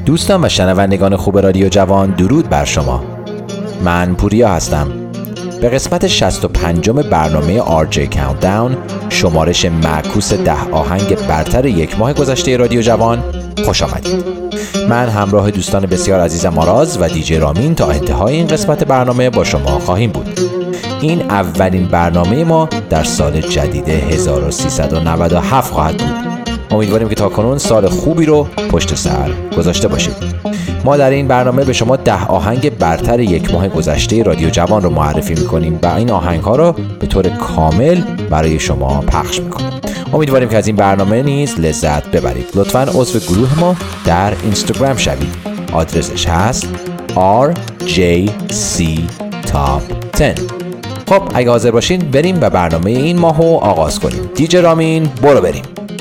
دوستان و شنوندگان خوب رادیو جوان، درود بر شما. من پوریا هستم. به قسمت 65 برنامه RJ Countdown، شمارش معکوس 10 آهنگ برتر یک ماه گذشته رادیو جوان، خوش آمدید. من همراه دوستان بسیار عزیزم آراز و دیجی رامین تا انتهای این قسمت برنامه با شما خواهیم بود. این اولین برنامه ما در سال جدید 1397 خواهد بود. امیدواریم که تاکنون سال خوبی رو پشت سر گذاشته باشید. ما در این برنامه به شما 10 آهنگ برتر یک ماه گذشته رادیو جوان رو معرفی میکنیم و این آهنگ ها رو به طور کامل برای شما پخش میکنیم. امیدواریم که از این برنامه نیز لذت ببرید. لطفاً عضو گروه ما در اینستاگرام شوید. آدرسش هست RJC Top 10. خب اگه حاضر باشین بریم و برنامه این ماهو آغاز کنیم. دیجی رامین برو بریم.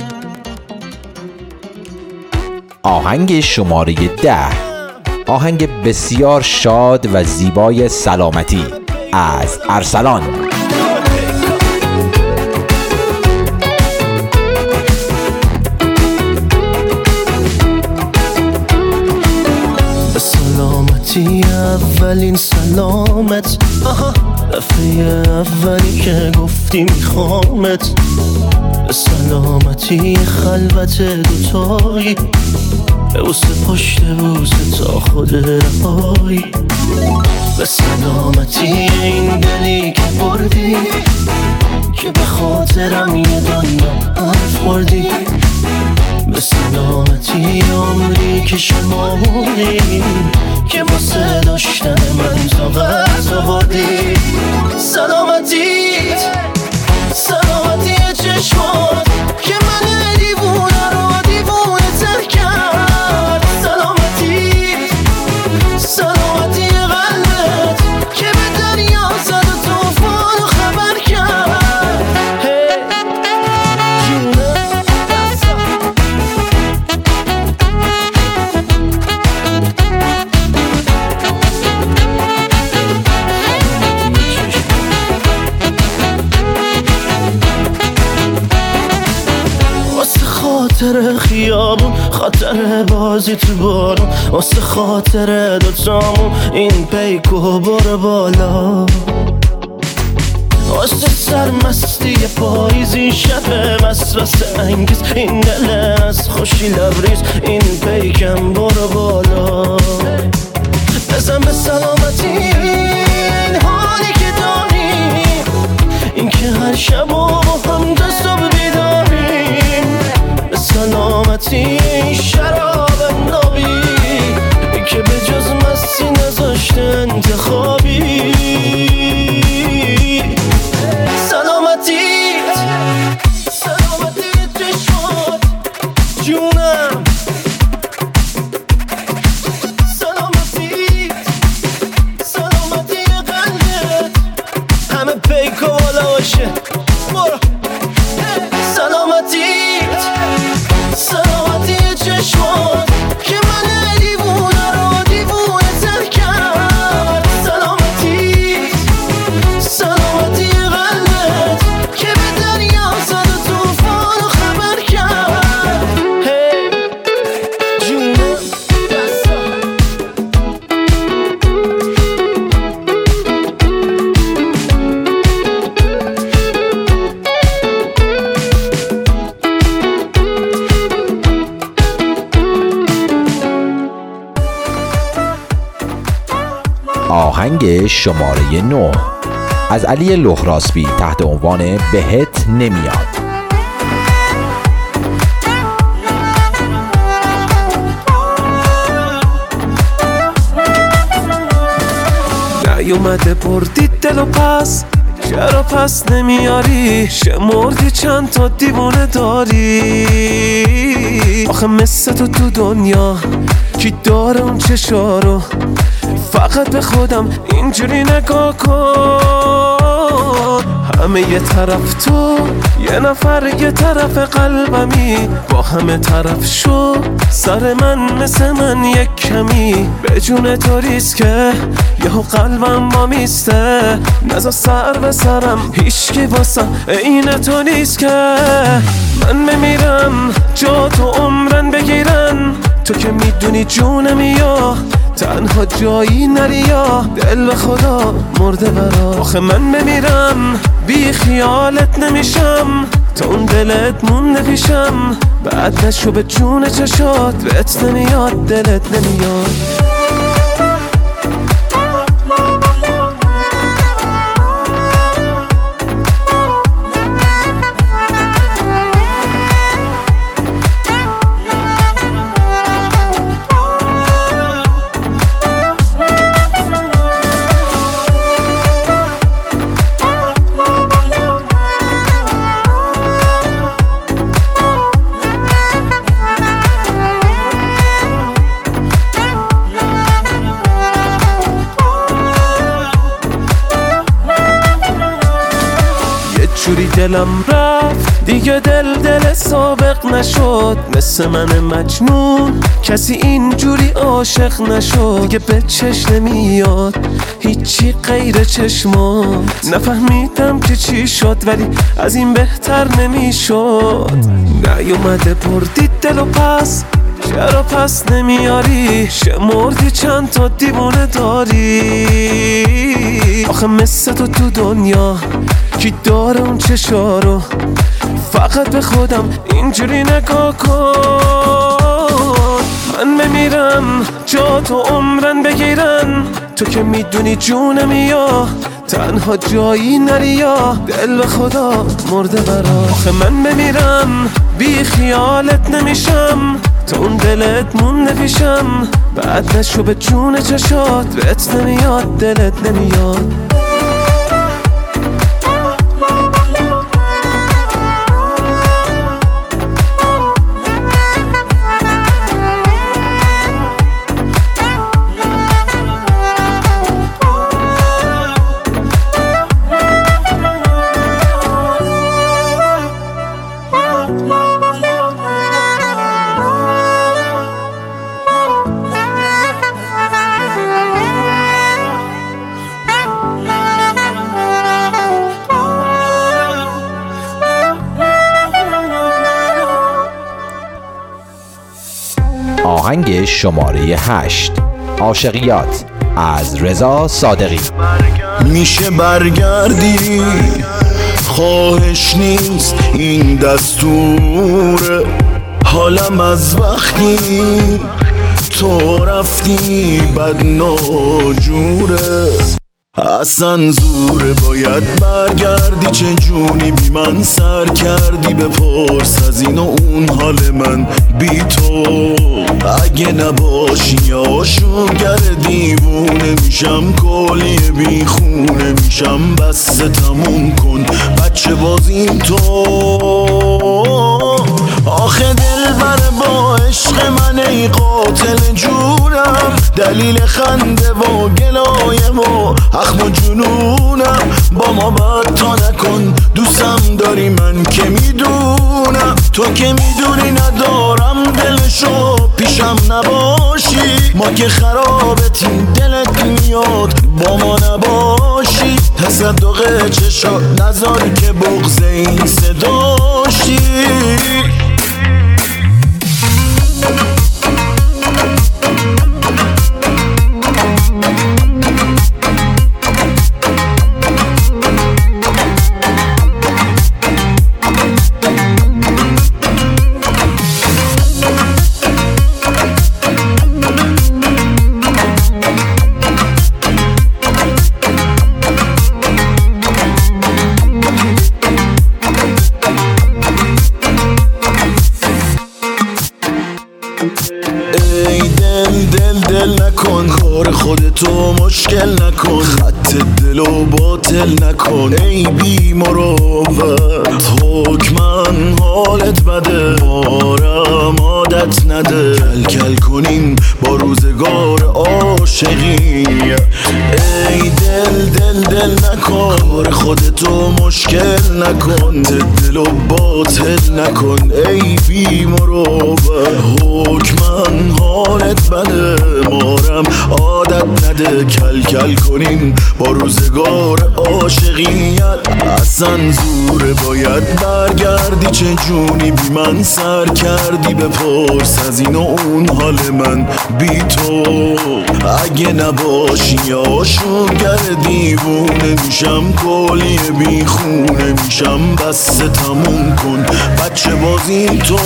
آهنگ شماره 10، آهنگ بسیار شاد و زیبای سلامتی از ارسلان. سلامتی اولین سلامت، دفعه اولی که گفتی میخوامت. سلامتی خلوت دوتایی، بوسه پشت بوسه تا خود رهایی. به سلامتی این دلی که بردی، که به خاطرم یه دنیا حرف بردی. به سلامتی عمری که شمردی، که واسه داشتن من تا غذا بردی. سلامتیت، سلامتی چشمات که من دیوونه رو دیوونه تر کرد. سلامتیت، سلامتی قلبت که به دریا زد و طوفان رو خبر کرد. خاطر خیابون، خاطر بازی تو بارون، واسه خاطر دوتامون این پیکو برو بالا. واسه سرمستی پاییزی شب وسوسه انگیز، این دل از خوشی لبریز، این پیکم برو بالا. بزن به سلامتی این حالی که داریم، این که هر شب و هم دست و بیداریم. به سلامتی این شراب نابی که به جز مستی نذاشته انتخابی. سلامتی، سلامتی چشمات جونم. سلامتی، سلامتی قلبت همه پیکو بالا باشه. برو. سلامتی، سلامتی چشمات که من دیوونه رو دیوونه تر کرد. سلامتی، سلامتی قلبت که به دریا زد و طوفان رو خبر کرد. جونم آهنگ شماره 9 از علی لهراسبی تحت عنوان بهت نمیاد. نیومده بردی دل و پس، چرا پس نمیاری؟ شمردی چند تا دیوونه داری؟ آخه مثل تو دنیا کی داره اون چشارو؟ فقط به خودم اینجوری نگاه کن. همه یه طرف تو، یه نفر یه طرف قلبمی، با همه طرف شو سر من مثل من یک کمی. به جون تو ریسکه یهو قلبم با میسته، نزا سر به سرم هیچکی واسم این تو نیست که. من بمیرم جا تو عمرن بگیرن، تو که میدونی جونمی یا تنها جایی نری یا دل به خدا مرده برا. آخه من بمیرم بی خیالت نمیشم، تا اون دلت مونده پیشم، بعد نشو به جون چشات بهت نمیاد دلت نمیاد. جوری دلم رفت دیگه دل سابق نشد، مثل من مجنون کسی اینجوری عاشق نشد. دیگه به چشم نمیاد هیچی غیر چشمات، نفهمیدم که چی شد ولی از این بهتر نمیشد. نیومده بردی دلو پس، چرا پس نمیاری؟ شمردی چند تا دیوونه داری؟ آخه مثل تو دنیا کی داره اون چشارو؟ فقط به خودم اینجوری نگاه کن. من بمیرم جا تو عمرن بگیرن، تو که میدونی جونمی یا تنها جایی نری یا دل به خدا مرده برا. آخه من بمیرم بی خیالت نمیشم، تا اون دلت مونده پیشم، بعد نشو به جون چشات بهت نمیاد دلت نمیاد. آهنگ شماره 8 عاشقیات از رضا صادقی. میشه برگردی، خواهش نیست این دستور، حالم از وقتی تو رفتی بد ناجوره. اصلا زوره باید برگردی، چه جونی بی من سر کردی؟ بپرس از این و اون حال من بی تو. اگه نباشی آشوگر دیوونه میشم، کلی بی خونه میشم. بس تموم کن بچه بازیم تو. آخه دل بره با عشق من ای قاتل جونم، دلیل خنده و گلایه و اخم و جنونم. با ما بد تا نکن دوستم داری من که میدونم، تو که میدونی ندارم دلشو پیشم نباشی. ما که خرابتیم دلت میاد با ما نباشی. تصدق چشا نذاری که بغض این صداشی. ای دل نکن، کار خودتو مشکل نکن، خط دلو باطل نکن. ای بی مروت حکمن حالت بده، بارم عادت نده. کل کنیم با روزگار عاشقی. ای دل نکن، کار خودتو مشکل نکن، دل و باطل نکن ای بی مروت. حکمن حالت بده مارم عادت نده، کل کل کنیم با روزگار عاشقیت. اصلا زوره باید برگردی، چه جونی بی من سر کردی، بپرس از این و اون حال من بی تو. اگه نباشی آشوگر دیوونه میشم، کلی بی خونه میشم، بس تموم کن بچه بازی تو.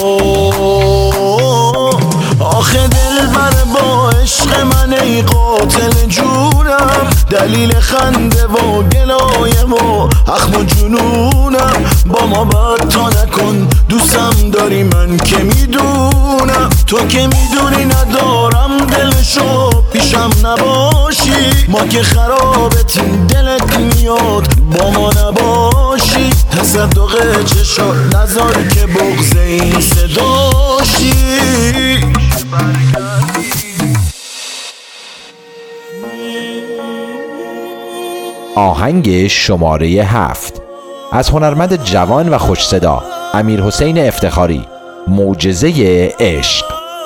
آخه دل بر با عشق من ای قاتل جونم، دلیل خنده و گلایم و اخم و جنونم. با ما بد تا نکن، دوستم داری من که میدونم، تو که میدونی ندارم دلشو پیشم نباشی. ما که خرابتیم دلت میاد با ما نباشی، تصدق چشات نذار که بغض این صداشی. آهنگ شماره 7 از هنرمند جوان و خوش صدا امیرحسین افتخاری، معجزه عشق.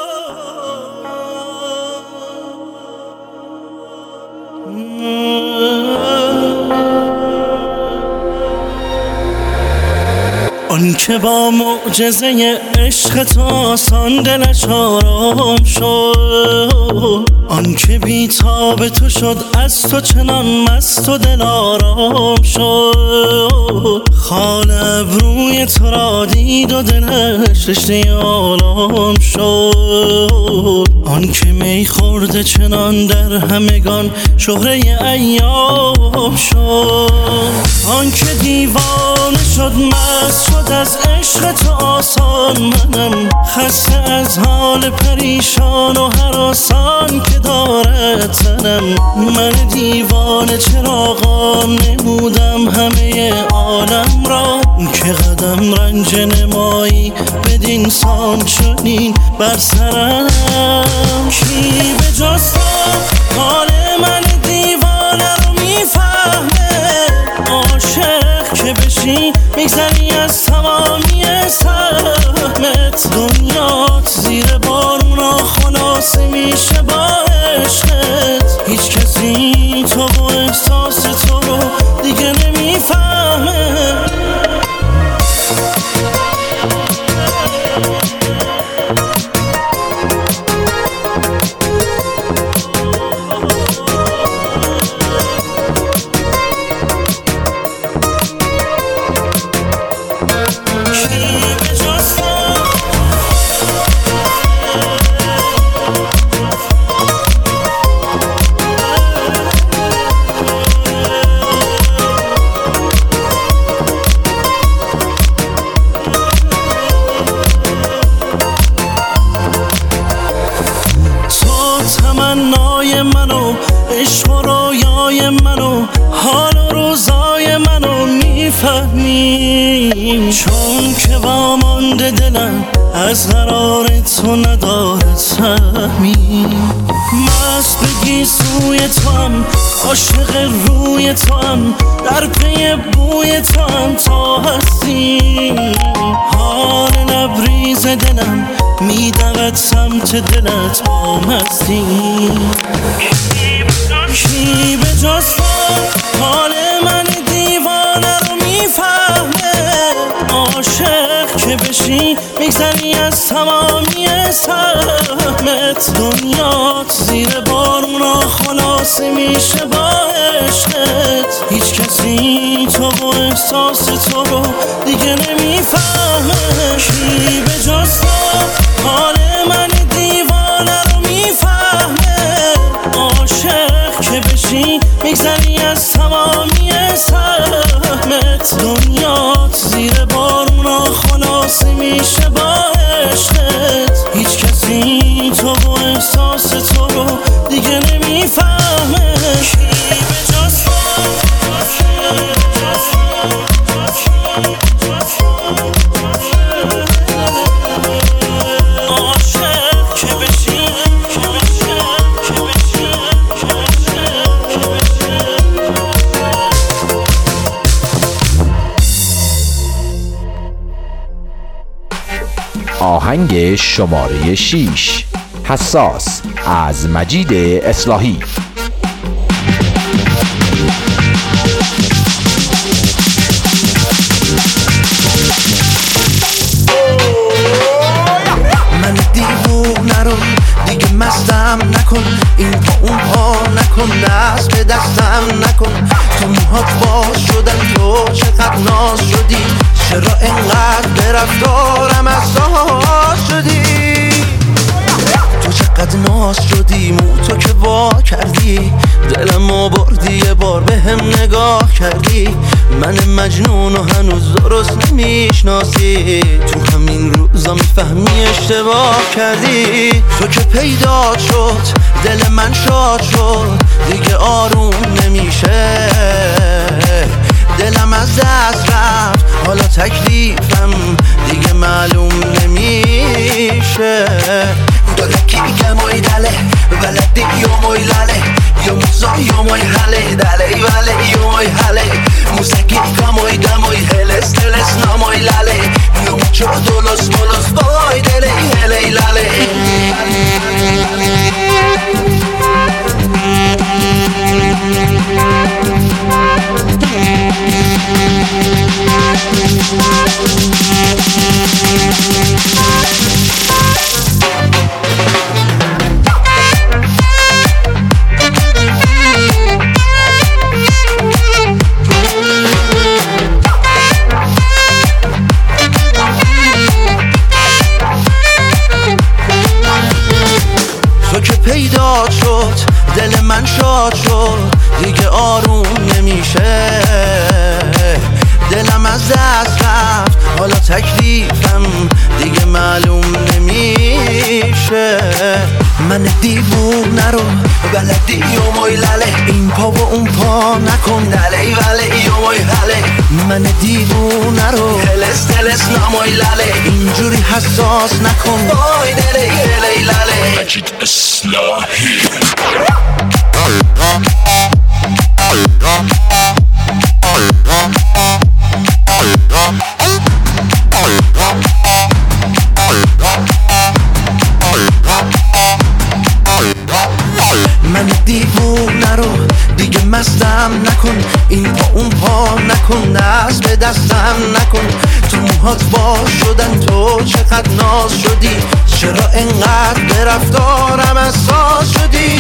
آن که با معجزه عشق تو آسان دلش آرام شد، آن که بیتاب تو شد از تو چنان مست و دل آرام شد. خال ابروی تو را دید و دلش رشته آلام شد، آن که می خورده چنان در همگان شهره ایام شد. آن که دیوانه شد مست شد از عشق تو آسان، منم خسته از حال پریشان و هراسان که دارد تنم. من دیوانه چراغام نمودم همه عالم را، که قدم رنج نمایی بدین سان چنین بر سرم. کی به جز تو حال من دیوانه رو میفهمه، عاشق که بشی میگذری از تمامی سهمت. دنیات زیر بارونا خلاصه میشه با عشقت، هیچ کسی تو و احساس تو رو دیگه نمیفهمه. تمنای منو، عشق و رویای منو، حال و روزای منو میفهمی، چون که وامانده دلم از قرار تو نداره سهمی. مست بگی سوی تو هم، عاشق روی تو هم، در پی بوی تو هم تا هستی. حال لبریز دلم میدود سمت دلت با مستی. کی به جز تو حال من دیوانه رو میفهمه، عاشق که بشی میگذری از تمامی سهمت. دنیات زیر بارونا خلاصه میشه با عشقت، هیچ کسی تو و احساس تو رو دیگه نمیفهمه. کی به جز تو حال من دیوانه رو میفهمه، عاشق که بشی میگذری از تمامی سهمت. دنیات زیر بارونا خلاصه میشه با عشقت، هیچ کسی تو و احساس تو رو دیگه نمیفهمه. کی به جز عاشق که بشی آهنگ شماره 6 حساس از مجید اصلاحی. من دیوونه رو دیگه مستم نکن، این پا اون پا نکن، دست به دستم نکن. تو موهات باز شدن، تو چقدر ناز شدی، چرا انقدر به رفتارم اساس شدی؟ تو چقدر ناز شدی، مو تو که وا کردی، دلمو بردی، یه بار به هم نگاه کردی. من مجنون و هنوز درست نمیشناسی، تو همین روزا میفهمی اشتباه کردی. تو که پیدا شد دل من شاد شد، دیگه آروم نمیشه، دلم از دست رفت، حالا تکلیفم دیگه معلوم نمیشه. دلکی که موی دله بلدی یو موی لاله، یو موزا یو موی حاله دله وله یو موی حاله، موسیقی که موی دموی هلس تلس ناموی لاله، یو موچو دولوس مولوس بای دله هلی لاله. تو که پیدا شد دل من شاد شد، دیگه آروم نمیشه، دلم از دست رفت، حالا تکلیفم دیگه معلوم نمیشه. من دیوونه رو بلدی یو موی لاله، این پا و اون پا نکن دله وله یو موی حاله. من دیوونه رو هلس تلس ناموی لاله، اینجوری حساس نکن بای دله هلی لاله. مجید اصلاحی. من دیوونه رو دیگه مستم نکن، این پا اون پا نکن، دست به دستم نکن. تو موهات باز شدن، تو چقدر ناز شدی، چرا انقدر به رفتارم اساس شدی؟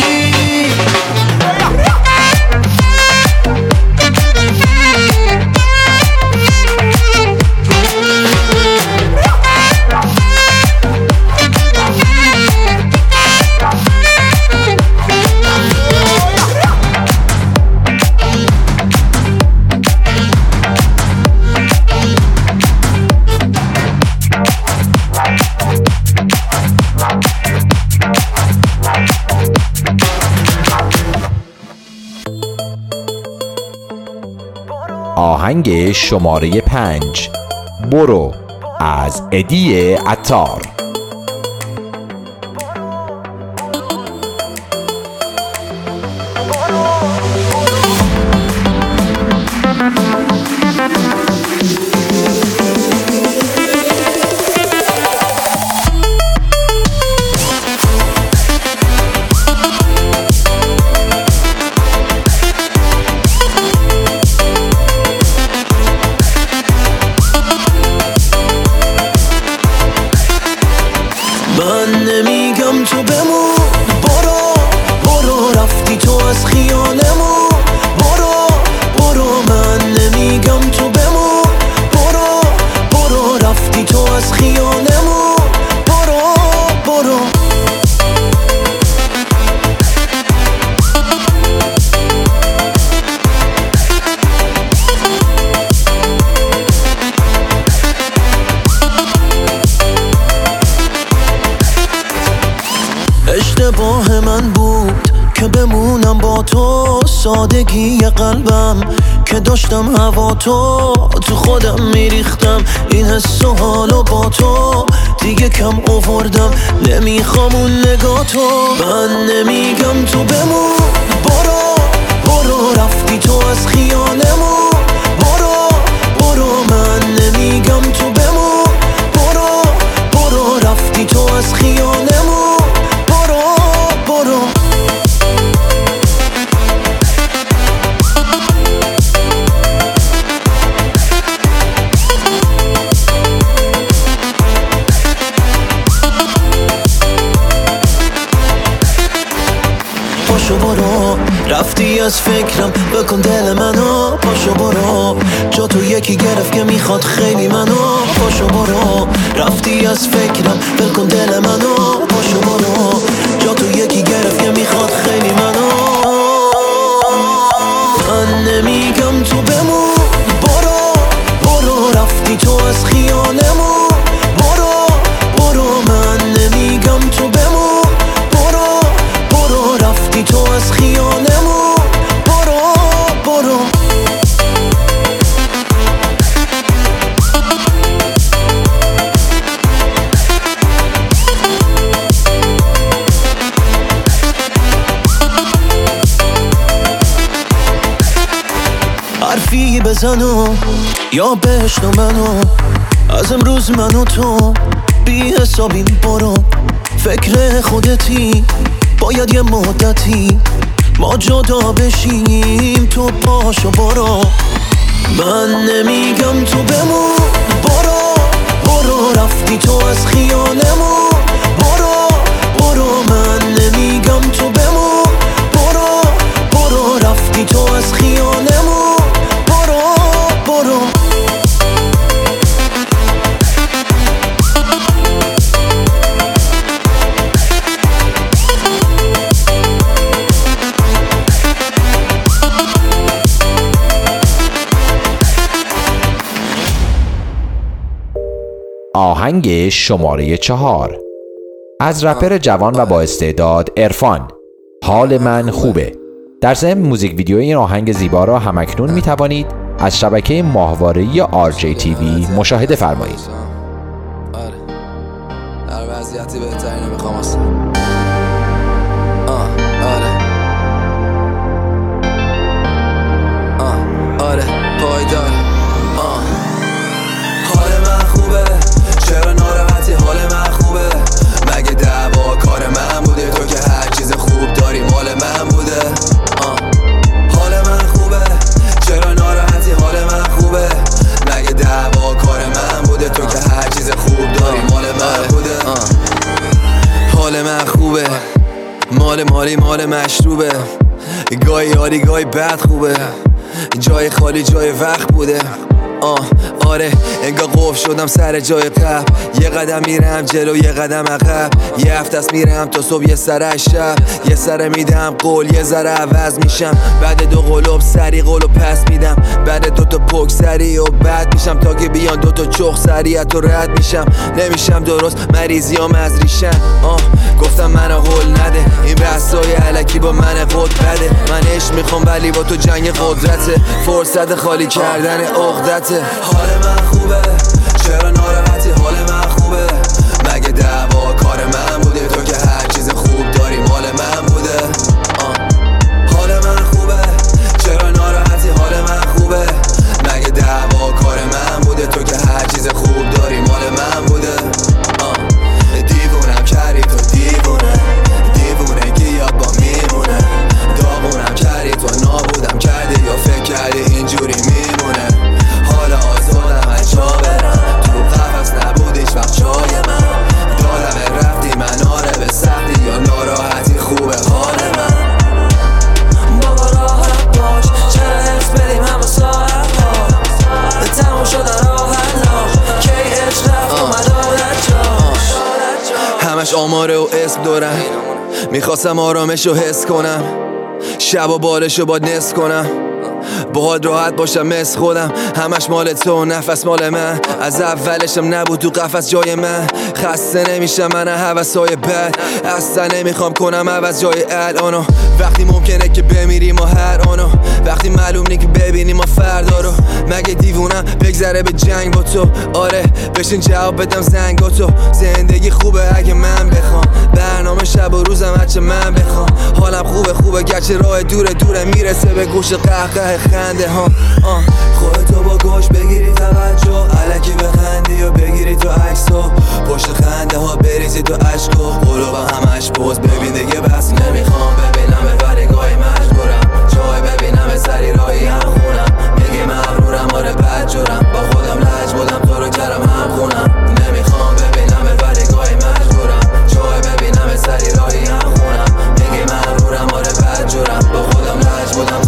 آهنگ شماره 5 برو از ادی عطار. من نمیگم تو بمون، برو برو رفتی تو از خیالمون، برو برو. من نمیگم تو بمون، برو برو رفتی تو از خیالمون، برو برو. اشتباه من بود که بمونم با تو، سادگی قلبم که داشتم هوا تو خودم میریختم، این حس و حالو با تو دیگه کم آوردم، نمیخوام اون نگاه تو. من نمیگم تو بمون، برو برو رفتی تو از خیالمون، برو برو. من نمیگم تو بمون، برو برو از فکرم بکن دل منو پاشو برو جا تو یکی گرفت که میخواد خیلی منو پاشو برو رفتی از فکرم بکن دل منو پاشو برو جا تو یکی گرفت که میخواد خیلی منو من نمیگم تو بمون برو رفتی تو از خیالمون برو من نمیگم تو بمون برو رفتی تو از خیالمون برو حرفی بزنو یا بشنو منو از امروز منو تو بی حسابیم برو فکر خودتی باید یه مدتی ما جدا بشیم تو پاشو برو من نمیگم تو بمون برو رفتی تو از خیالمون برو من نمیگم تو بمون برو رفتی تو از خیالمون برو آهنگ شماره 4 از رپر جوان و با استعداد عرفان. حال من خوبه. در ضمن موزیک ویدیو این آهنگ زیبا را همکنون می توانید از شبکه ماهواره‌ای RJTV مشاهده فرمایید. در وضعیتی بهترینو میخوام اصلا. آره پایدار. حال من خوبه چرا ناراحتی حال من خوبه مگه دعوا کار من بوده تو که هر چیز خوب داری مال من بوده حال من خوبه چرا ناراحتی حال من خوبه مگه دعوا کار من بوده تو که هر چیز خوب داری مال من بوده حال من خوبه مال مشروبه گاهی یاری گاهی بد خوبه جای خالی جای وقت بوده آره انگار قفل شدم سر جای قبل یه قدم میرم جلو یه قدم عقب یه هفته است میرم تا صبح یه سر شب یه سر میدم قول یه ذره عوض میشم بعد 2 قلوب سری قولو پس میدم بعد 2 تا پک سری و بعد میشم تا که بیان 2 تا چخ سریعت تو رد میشم نمیشم درست مریضیام از ریشن گفتم منو هول نده این بحثای الکی با من قد بده من عشق میخوام ولی با تو جنگ قدرته فرصت خالی کردن عقدته حال من خوبه چرا ناراحتی حال من خوبه مگه دعوا کار من بوده تو که هر چیز خوب داری مال من بوده حال من خوبه چرا ناراحتی حال من خوبه مگه دعوا کار من بوده تو که هر چیز خوب داری مال من بوده دیوونم کردی تو دیوونه که یاد با میمونه داغونم کردی تو نابودم کردی یا فکر کردی اینجوری میمونه حالا آزادم از جا برم تو قفص نبود هیچ وقت جای من دادم رفتی من آره به سختی یا ناراحتی خوبه حال من بابا راحت باش چرا حس بدیم همه ساعت ها تموم شدن راحت ها کی عشق رفت اومد آرد جاش همش آماره و اسم دارم میخواستم آرامش رو حس کنم شب و بالشو باید نصف کنم باهات راحت باشم مثل خودم همش مال تو نفس مال من از اولشم نبود تو قفس جای من خسته نمیشم من هوسای بد اصلا نمیخوام کنم عوض جای الانو وقتی ممکنه که بمیریم ما هر آنو وقتی معلوم نی که ببینیم ما فردا رو مگه دیوونم بگذره به جنگ با تو آره بشین جواب بدم زنگاتو زندگی خوبه اگه من بخوام برنامه شب و روزم هرچه من بخوام حالم خوبه گرچه راه دوره میرسه به گوش قهقه خنده ها خودتو با گوش بگیری توجه الکی بخندی و بگیری تو عکسو پشت خنده ها بریزی تو عشق و قلوبم همش پوز ببین دیگه بس نمیخوام ببینم ولی گاهی مجبورم جای ببینم سری راهی هم خونم میگی مغرورم آره بدجورم با خودم لج بودم تو رو کردم هم خونم نمیخوام ببینم ولی گاهی مجبورم جای ببینم سری راهی هم خونم میگی مغرورم آره بدجورم با خودم لج بودم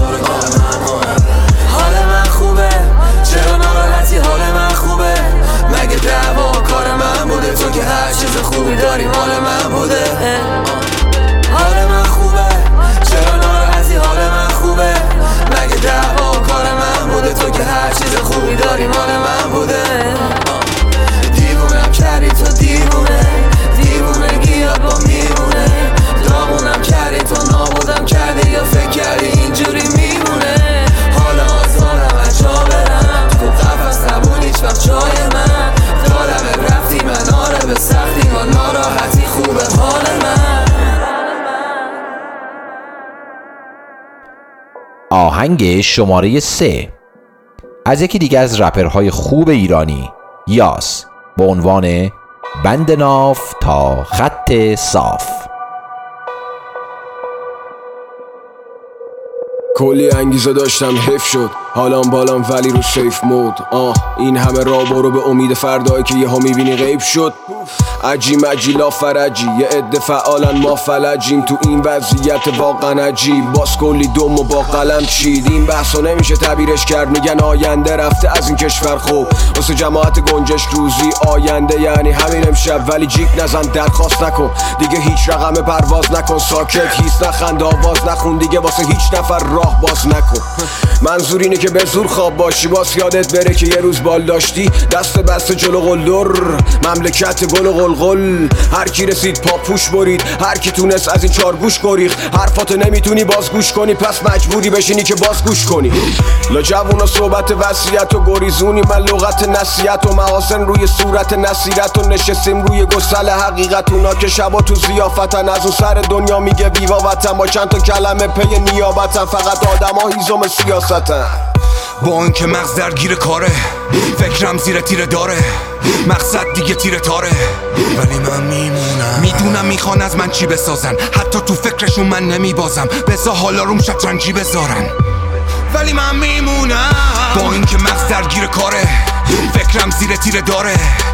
آهنگ شماره 3 از یکی دیگه از رپرهای خوب ایرانی، یاس، با عنوان بند ناف تا خط صاف. کلی انگیزه داشتم حیف شد حالام بالام ولی رو سیف مود. این همه راه برو به امید فردایی که یه ها میبینی غیب شد. عجی لا فرجی یه عده فعالن ما فلجیم تو این وضعیت واقعا عجیب. باز کلی دم و با قلم چید. این بحثا نمیشه تعبیرش کرد، میگن آینده رفته از این کشور. خوب واسه جماعت گنجش روزی آینده یعنی همین امشب. ولی جیک نزن درخواست نکن دیگه هیچ رقم پرواز نکن. ساکت هیس نخند آواز نخون دیگه واسه هیچ نفر راه باز نکن. منظور اینه که به زور خواب باشی باز یادت بره که یه روز بال داشتی. دست بسته جلو قلدر مملکت گل و قلقل. هر کی رسید پاپوش برید، هر کی تونست از این چارگوش گریخت. حرفاتو نمیتونی باز گوش کنی پس مجبوری بشینی که باز گوش کنی. لا جوونا صحبت وصیت و گریزونی، من لغت نصیحت و محاسن روی صورت نصیرت و نشستیم روی گسل حقیقت. اونا که شبا تو ضیافتن از اون سر دنیا میگه ویوا وطن، با چند تا کلمه پی نیابتن. فقط آدما هیزم سیاستن. با اینکه مغز درگیر کاره، فکرم زیر تیره داره، مقصد دیگه تیره تاره، ولی من میمونم. میدونم میخوان از من چی بسازن، حتی تو فکرشون من نمیبازم. بذار حالا روم شطرنجی بذارن، ولی من میمونم. با اینکه مغز درگیر کاره، فکرم زیر تیره داره،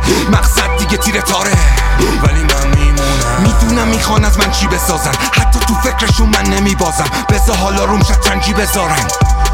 مقصد دیگه تیره تاره، ولی من میمونم. میدونم میخوان از من چی بسازن، حتی تو فکرشون من نمیبازم. بذار حالا روم شطرنجی بذارن،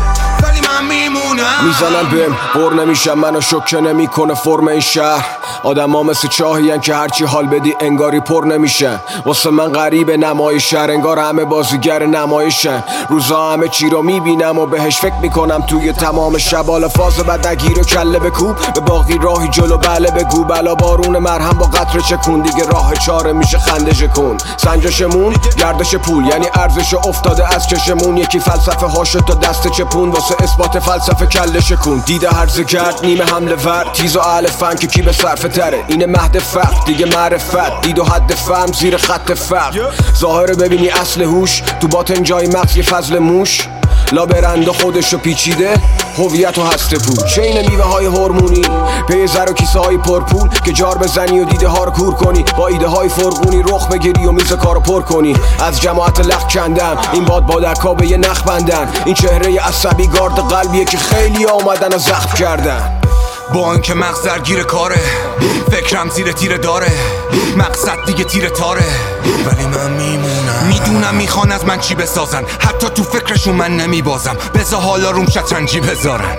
ولی من میمونم. میزنن بهم بر نمیشم، منو شوکه نمیکنه فرم این شهر. آدم ها مثل چاهین که هرچی حال بدی انگاری پر نمیشن. واسه من غریب نمای شهر، انگار همه بازیگر نمایشن. روزا همه چی رو میبینم و بهش فکر میکنم توی تمام شب. فاز بد نگیر و کله بکوب، به باقی راهی جلو بله بگو. بلا بارون مرهم با قطره چکون، دیگه راه چاره میشه خنده شکن. سنجشمون گردش پول یعنی ارزش افتاده از چشمون. یکی فلسفه هاشو تا دست چپون، واسه اثبات فلسفه کله شکون. دیده هرزه گرد نیمه حمله ور، تیز و اهل فن که کی به صرفه تره. اینه مهد فقر دیگه معرفت، دید و حد فهم زیر خط فقر. ظاهره ببینی اصل هوش، تو باطن جای مغز یه فضل موش. لا برنده خودشو پیچیده، هویت و هسته بود. چین میوه های هورمونی، پیزر و کیسه های پرپول که جار بزنی و دیده ها رو کور کنی. با ایده های فرقونی رخ بگیری و میز کارو پر کنی. از جماعت لخ کندن، این باد اکا یه نخ بندن. این چهره عصبی گارد قلبیه که خیلی آمدن و زخم کردن. با اینکه مغز درگیر کاره، فکرم زیر تیره داره، مقصد دیگه تیره تاره، ولی من میمونم. میدونم میخوان از من چی بسازن، حتی تو فکرشون من نمیبازم. بذار حالا روم شطرنجی بذارن،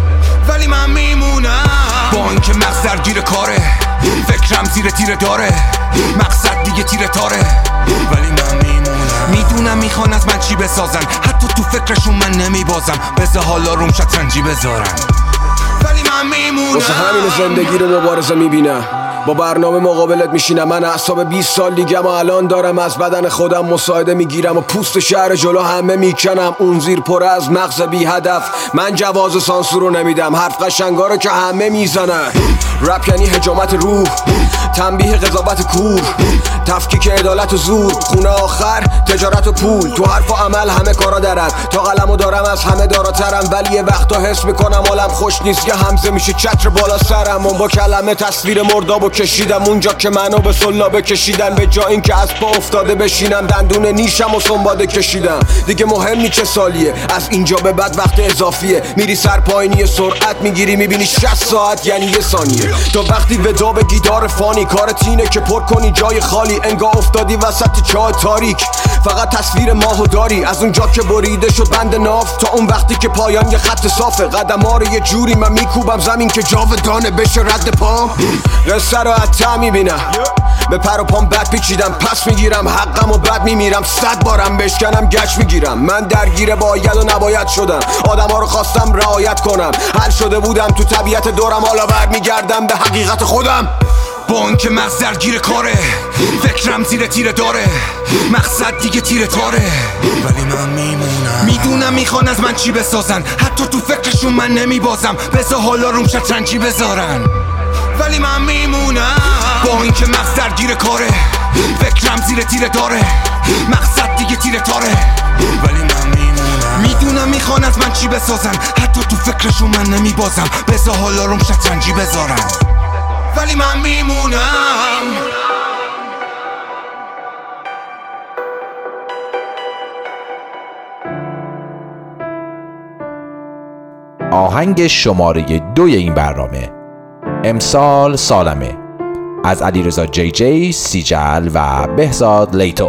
ولی من میمونم. با اینکه مغز درگیر کاره، فکرم زیر تیره داره، مقصد دیگه تیره تاره، ولی من میمونم. میدونم میخوان از من چی بسازن، حتی تو فکرشون من نمیبازم. بذار حالا روم شطرنجی بذارن، ولی من میمونم. واسه همین زندگی رو مبارزه میبینم، با برنامه مقابلت میشینم. من اعصاب 20 سال دیگم و الان دارم از بدن خودم مساعده میگیرم و پوست شهر جلو همه میکنم. اون زیر پر از مغز بی هدف، من جواز سانسور رو نمیدم. حرف قشنگا رو که همه میزنن. رپ یعنی حجامت روح، تنبیه قضاوت کور، تفکیک عدالت و زور، خونه آخر تجارت و پول. تو حرف و عمل همه کارا درد، تا قلمو دارم از همه داراترم. ولی یه وقتا حس میکنم حالم خوش نیست، یه همزه میشه چتر بالا سرم. اون با کلمه تصویر مردابو کشیدم اونجا که منو به سلابه کشیدن. به جا این که از پا افتاده بشینم، دندون نیشم و سنباده کشیدم. دیگه مهم نی چه سالیه، از اینجا به بعد وقت اضافیه. میری سر پایینی سرعت میگیری، میبینی 60 ساعت یعنی یه ثانیه. تا وقتی ودا به گیتار فانی، کارت اینه که پر کنی جای خالی. انگار افتادی وسط چاه تاریک، فقط تصویر ماهو داری. از اونجا که بریده شد بند ناف، تا اون وقتی که پایان یه خط صافه. قدم‌ها رو یه جوری من میکوبم زمین که جاودانه بشه رد پام. قصه رو حتی میبینم، به پر و پام بد پیچیدم. پس میگیرم حقم و بد میمیرم. 100 بارم بشکنم گچ میگیرم. من درگیر باید و نباید شدم، آدم ها رو خواستم رعایت کنم. حل شده بودم تو طبیعت دورم، حالا برمیگردم به حقیقت خودم. با اینکه مغز درگیر کاره، فکرم زیر تیره داره، مقصد دیگه تیره تاره، ولی من میمونم. میدونم میخوان از من چی بسازن، حتی تو فکرشون من نمیبازم. بذار حالا روم شطرنجی بذارن، ولی من میمونم. با اینکه مغز درگیر کاره، فکرم زیر تیره داره، مقصد دیگه تیره تاره، ولی من میمونم. میدونم میخوان از من چی بسازن، حتی تو فکرشون من نمیبازم، بذار حالا روم شطرنجی بذارن، ولی من میمونم. آهنگ شماره 2 این برنامه امسال سالمه از علیرضا جی جی، سیجل و بهزاد لیتو.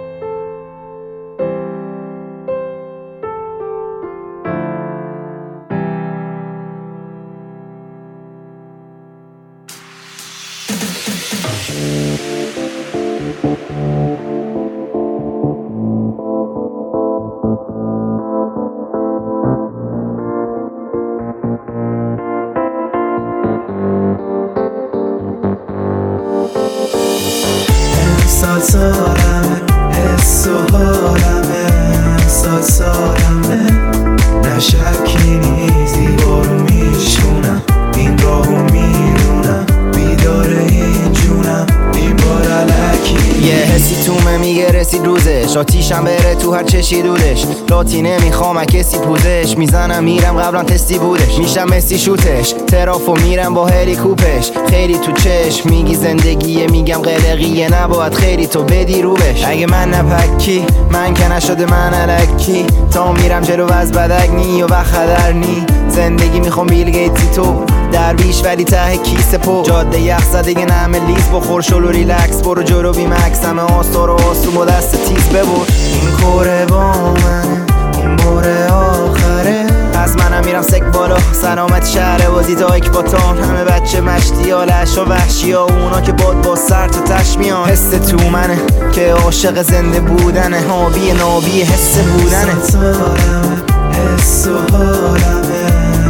سالمه حس و حالمه، سالمه نه شکی نیست، دیوارو میشونم، این راهو میرونم، بیدار این جونم، این بار علکی. یه حسی تومه میگه رسید روزش، آتیشم بره تو هر چشی دودش، لاتی نمیخوام کسی پوزش، میزنم میرم قبلا تستی بودش، میشم مسی شوتش، ترافو میرم با هلیکوپش، خیلی تو چشم میگی زندگیه، میگم قلقیه نباید خیلی تو بدی رو بش، اگه من نپکی من که نشده من الکی، تا میرم جلو از بدک نی و خطر نی، زندگی میخوام بیل گیتسی تو درویش ولی ته کیسه پو، جاده یخ زده یه نمه لیز بخور، شلو ریلکس برو جلو بی مکس، همه آستا رو آسوم و دست تیز ببر، این کوره با منه، این بره آخره، از منم میرم سک بالا، سلامت شهر بازی تا اکباتان، همه بچه مشتی ها لش و وحشی ها، اونا که باد با سر تو تش میان، حس تو منه که عاشق زنده بودنه، هابی نابی حس بودنه. سالمه حس و حالمه،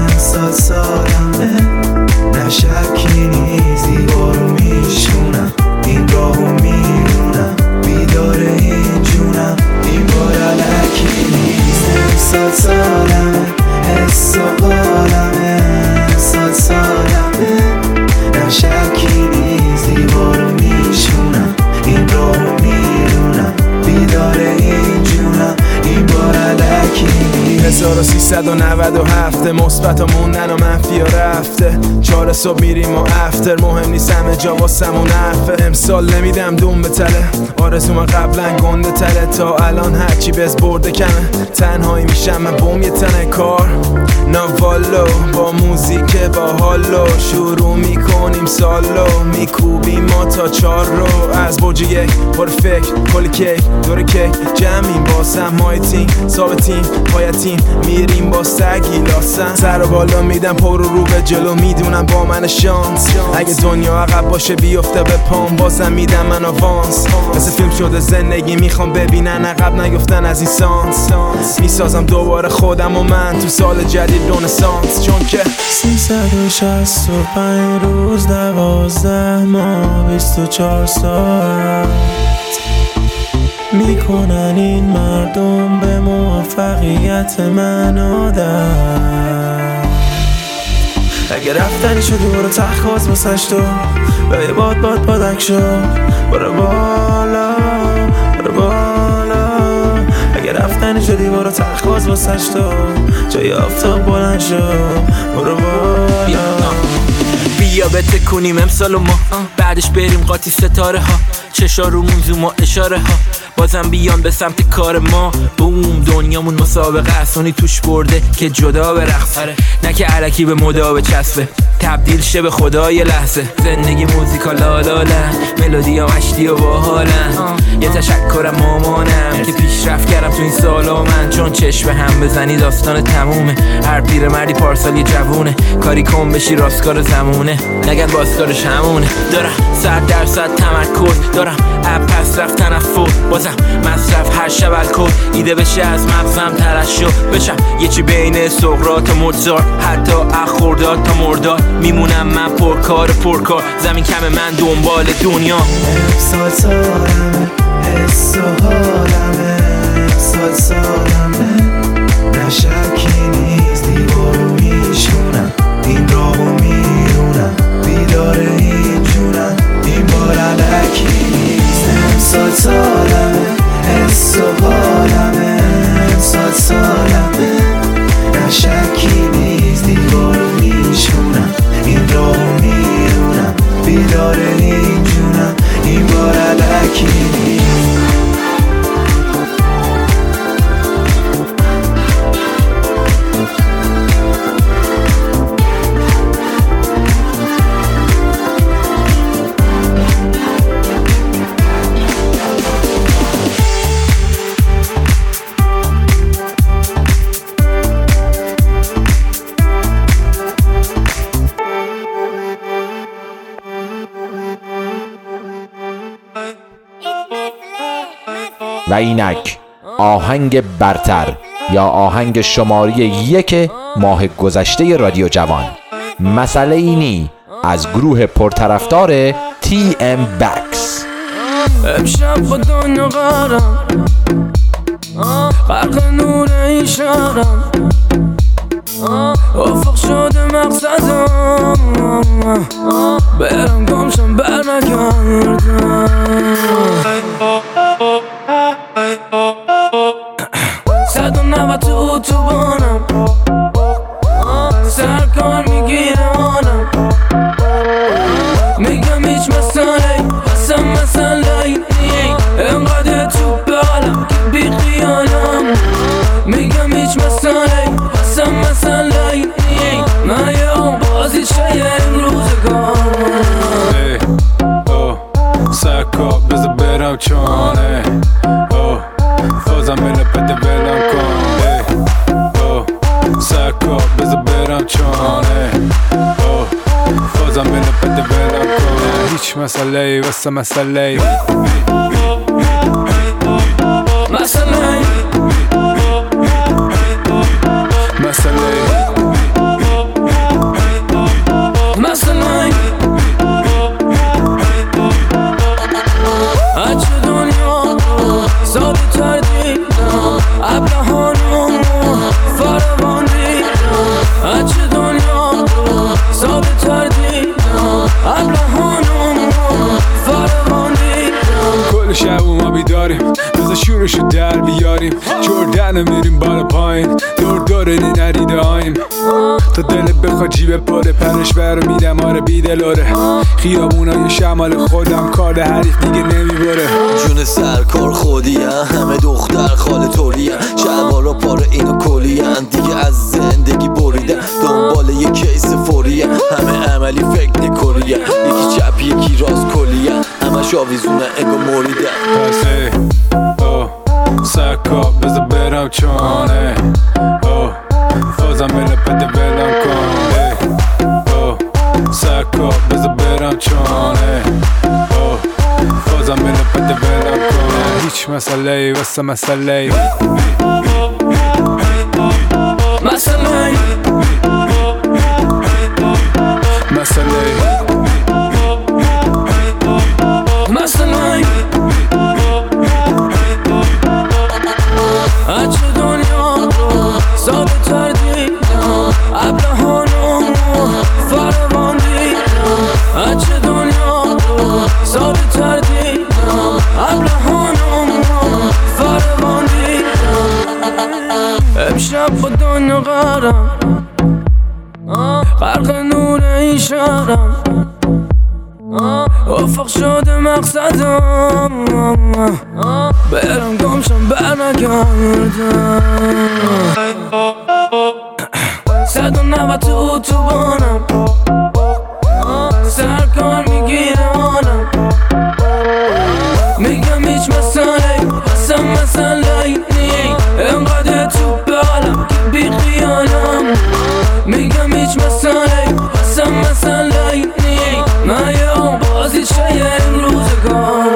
سالمه نه شکی نیست، دیوارو میشونم، این راهو میرونم، بیدار این جونم، این بار علکی نیست. سالمه حس و حالمه، سالمه نه شکی نیست، دیوارو میشونم، این راهو میرونم، بیدار این جونم، این بار علکی نیست. 1397 مثبت و موندن و منفی ها رفته، 4 صبح میریم و افتر، مهم نیست همه جا واسمون حرفه، امسال نمیدم دوم به تله، آرزوم قبلا گنده تله، تا الان هرچی بز برده کمه، تنهایی میشم من بوم یه تنه کار ناوالو، با موزیک با حالو شروع میکنیم سالو، میکوبیم ما تا 4 رو، از برج 1 پر فکر کل کیک دور کیک جمعیم، باسم مایتین ثابتیم پایتیم، میریم با سگی لاسم، سر و بالا میدم پر رو به جلو، میدونم با من شانس، اگه دنیا عقب باشه بیفته به پام، بازم میدم من آوانس، مثل فیلم شده زندگی میخوام ببینن عقب نیفتن از این سانس، میسازم دوباره خودم و من تو سال جدید رنسانس، چون که 365 روز 12 ماه 24 ساعت میکنن این مردم به موفقیت من عادت، اگه رفتنی شدی برو تخواز بسش تو، به بادک شو برو بالا، برو بالا، اگه رفتنی شدی برو تخواز بسش تو، جای آفتاب بلند شو برو بالا، بیا بتکونیم امسال و ما، بعدش بریم قاطی ستاره ها، چشا رومون زوم و اشاره ها، بازم بیان به سمت کار ما، بوم دنیامون مسابقه اسونی توش برده که جدا به رقص، نه که علکی به مدا به چسبه، تبدیل شه به خدای لحظه، زندگی موزیکا لالالن، ملودی ها مشتی و باحالن، یه تشکرم مامانم که پیشرفت کردم تو این سالا من، چون چشم هم بزنی داستان تمومه، هر پیر مردی پارسال یه جوونه، کاری کن بشی راستکار زمونه، نگن بازکارش همونه، دارم 100% تمرکز، دارم اب پس رفت تنفر، بازم مصرف هر شب الکل، ایده بشه از مغزم ترشح بشم یه چی بین سقراط و موزارت، حتی اخورداد تا مرداد، میمونم من پرکار زمین کم من دنبال دنیا، سالمه حس و حالمه، سالمه نه شکی نیست، دیوارو میشونم، این راهو میرونم، بیدار این جونم، این بار علکی نیست. سالمه حس و حالمه، سالمه و اینک آهنگ برتر یا آهنگ شماره 1 ماه گذشته رادیو جوان، مسئله اینی از گروه پرطرفدار TM Bax. امشب با دنیا غرم، غرق نور این شهرم، افق شده مقصدم، برم گمشم بر نگردم. صد و 90 تو اتوبانم، سرکار میگیره آنم، میگم هیچ مسئله اینقدر تو بالم که بی خیالم، میگم هیچ مسئله من یه بازی چه امروزگار. سکا بذار برم چانه، فازم مله پده بلم کنه. سکا بذار برم چانه، فازم مله پده بلم کنه. هیچ مسئله واسه مسئله هرچه دنیا ساده تر دیدم، ابلهانم فراوان دیدم. هرچه دنیا ساده تر دیدم، ابلهانم فراوان دیدم. کل شب ما بیداریم، بذار شورشو در بیاریم. جردن میریم بالا پایین، دور دی نریده هاییم. تا دل بخوا جیب پره، پرش برو میدم آره بیدلاره. خیابونای شمال خودم، کار حریف دیگه نمیبره. جون سرکار خودیم، همه دختر خاله طوریم. شلوارا پاره اینو کلیم، دیگه از زندگی بریدن. دنبال یه کیس فوریم، همه عملی فکر نکوریم. یکی چپ یکی راست کلیم، همش آویزونه انگا مریدن. سکا بذار برم چانه، فازم مله پده بلم کنه. سکا بذار برم چانه، فازم مله پده بلم کنه. هیچ مسئله واسه مسئله هرچه دنیا ساده تر دیدم، ابلهانم فراوان دیدم. هرچه دنیا ساده تر دیدم، ابلهانم فراوان دیدم. امشب با دنیا غرم، غرق نور این شهرم، افق شده مقصدم، برم گمشم بر نگردم. 190 تو اتوبانم، سرکار میگیره آنم، میگم هیچ مسئله اینقدر تو بالم که بی خیالم، میگم هیچ مسئله من یه بازی چه امروزگار.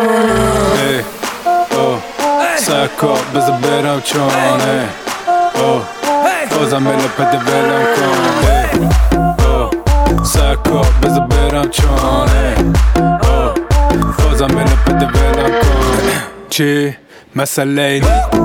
سکا بذار برم چانه، فازم مله پده بلم کنه. سکا بذار برم چانه، فازم مله پده بلم کنه. چی مسئله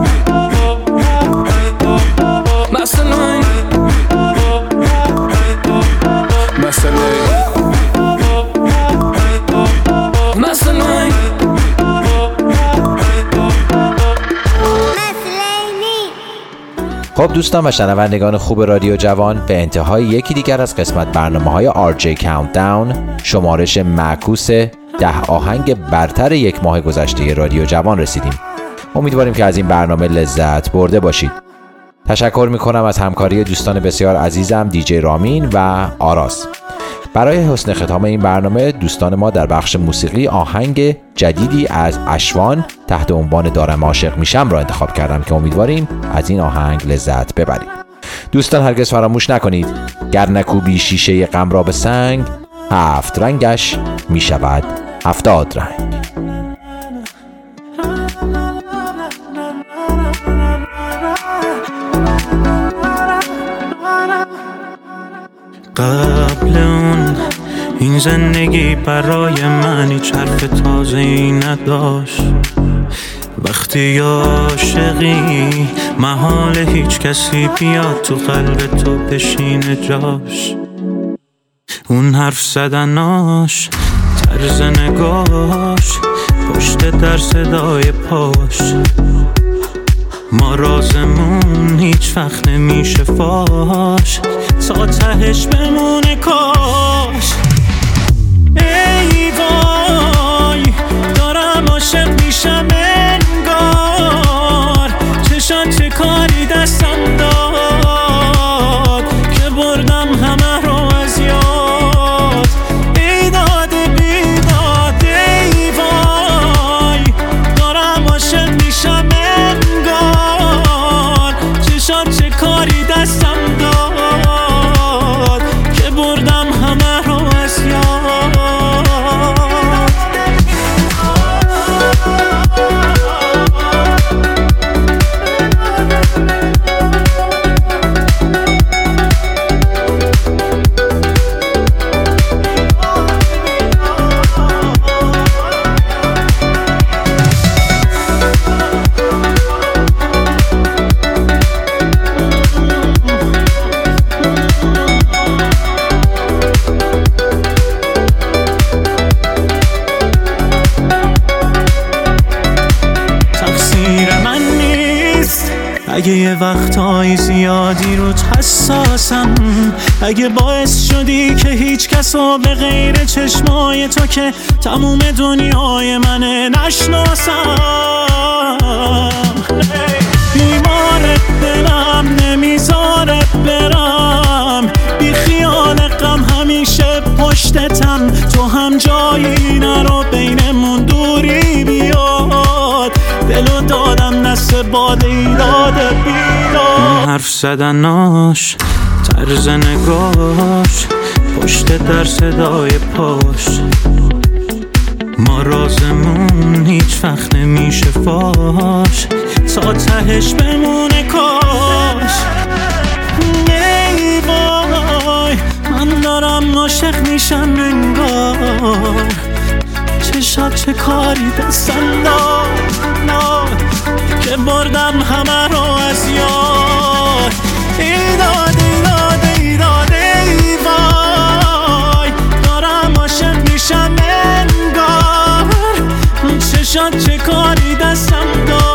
خب دوستان و شنوندگان خوب رادیو جوان، به انتهای یکی دیگر از قسمت برنامه‌های RJ Countdown، شمارش معکوس 10 آهنگ برتر یک ماه گذشته رادیو جوان رسیدیم. امیدواریم که از این برنامه لذت برده باشید. تشکر میکنم از همکاری دوستان بسیار عزیزم دیجی رامین و آراس. برای حسن ختام این برنامه دوستان ما در بخش موسیقی آهنگ جدیدی از اشوان تحت عنوان دارم عاشق میشم را انتخاب کردم که امیدواریم از این آهنگ لذت ببرید. دوستان هرگز فراموش نکنید گر نکوبی شیشه غم را به سنگ، 7 رنگش میشود 70 رنگ. قبل اون این زندگی برای من هیچ حرف تازه‌ای نداشت. وقتی عاشقی محال هیچ کسی بیاد تو قلب تو بشینه جاش. اون حرف زدناش، طرز نگاش، پشت در صدای پاش، ما رازمون هیچ وقت نمیشه فاش، تا تهش بمونه کاش. ای وای دارم عاشق میشم انگار، چشان چه کاری دستم داد که بردم همه رو از یاد. بیداد بیداد ای وای دارم عاشق میشم انگار، چشان چه کاری دستم داد که بردم همه رو از یاد. اگه یه وقتهای زیادی روت حساسم، اگه باعث شدی که هیچ کسو به غیر چشمای تو که تموم دنیای منه نشناسم، بیمار دلم نمیذاره برم، بی خیال غم همیشه پشتتم، تو هم جایی نرو بینمون دوری بیاد، دلو دادم نسه باد ایداد بیداد. حرف زدناش، طرز نگاش، پشت در صدای پاش، ما رازمون هیچ وقت نمیشه فاش، تا تهش بمونه کاش. ای وای من دارم عاشق میشم انگار، چشات چه کاری دستم داد که بردم همه رو از یاد. ایداد ایداد ایداد ای وای دارم عاشق میشم انگار، چشات چه کاری دستم داد